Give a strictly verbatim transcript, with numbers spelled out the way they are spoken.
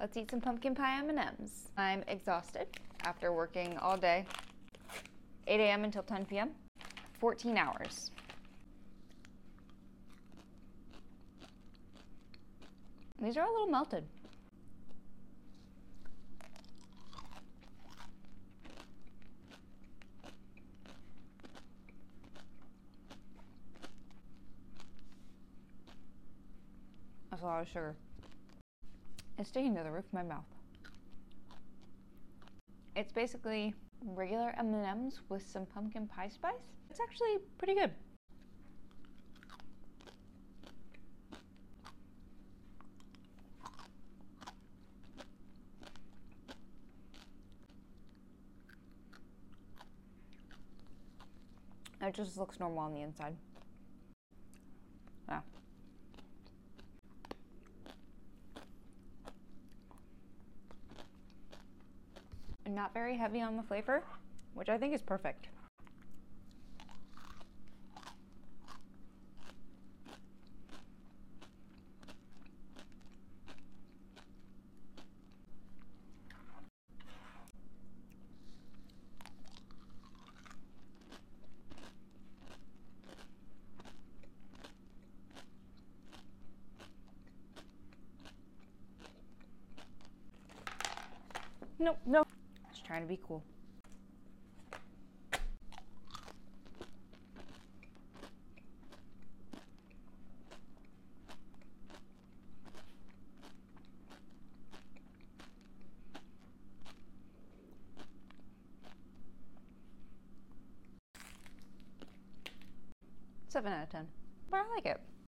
Let's eat some pumpkin pie M and M's. I'm exhausted after working all day, eight A M until ten P M, fourteen hours. These are a little melted. That's a lot of sugar. It's sticking to the roof of my mouth. It's basically regular M and M's with some pumpkin pie spice. It's actually pretty good. It just looks normal on the inside. Yeah. And not very heavy on the flavor, which I think is perfect. Nope, nope. Just trying to be cool. Seven out of ten. But I like it.